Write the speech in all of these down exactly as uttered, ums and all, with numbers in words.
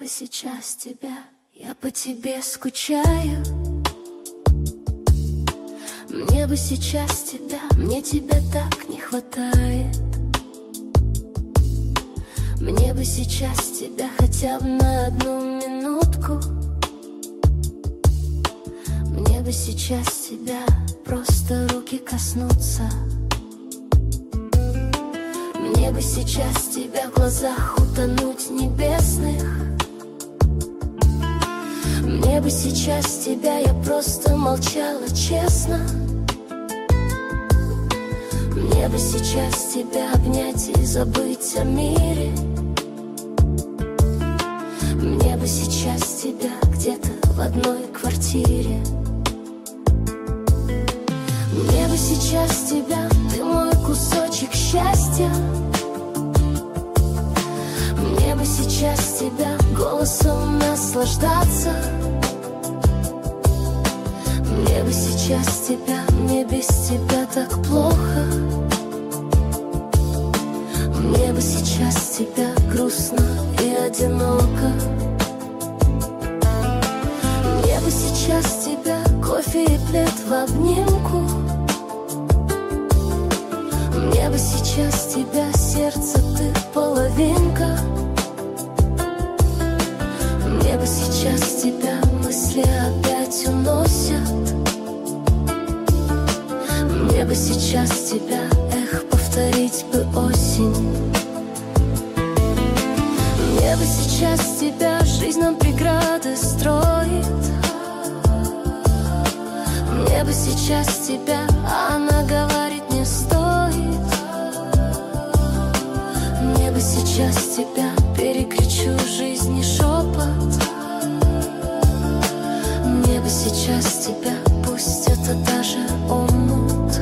бы сейчас тебя, я по тебе скучаю. Мне бы сейчас тебя, мне тебя так не хватает. Мне бы сейчас тебя хотя бы на одну минутку. Мне бы сейчас тебя просто руки коснуться. Мне бы сейчас тебя в глазах утонуть небесных. Мне бы сейчас тебя, я просто молчала честно. Мне бы сейчас тебя обнять и забыть о мире. Мне бы сейчас тебя где-то в одной квартире. Мне бы сейчас тебя, ты мой кусочек счастья. Мне бы сейчас тебя голосом наслаждаться. Мне бы сейчас тебя, мне без тебя так плохо. Мне бы сейчас тебя грустно и одиноко. Мне бы сейчас тебя кофе и плед в обнимку. Мне бы сейчас тебя сердце, ты половинка. Мне бы сейчас тебя мысли опять уносят. Мне бы сейчас тебя, эх, повторить бы осень. Мне бы сейчас тебя, жизнь нам преграды строит. Мне бы сейчас тебя, а она говорит не стоит. Мне бы сейчас тебя, перекричу жизни шепот. Мне бы сейчас тебя, пусть это даже омут.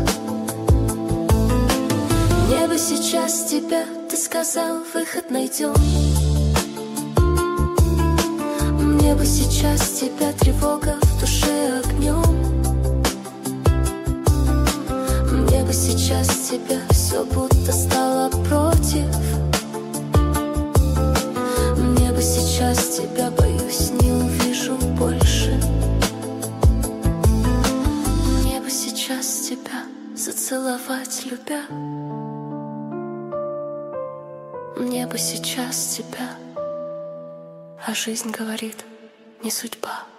Мне бы сейчас тебя, ты сказал, выход найдем. Мне бы сейчас тебя, тревога в душе огнем. Мне бы сейчас тебя, все будто стало против. Мне бы сейчас тебя, боюсь, не увижу больше. Мне бы сейчас тебя зацеловать, любя. Мне бы сейчас тебя, а жизнь говорит, не судьба.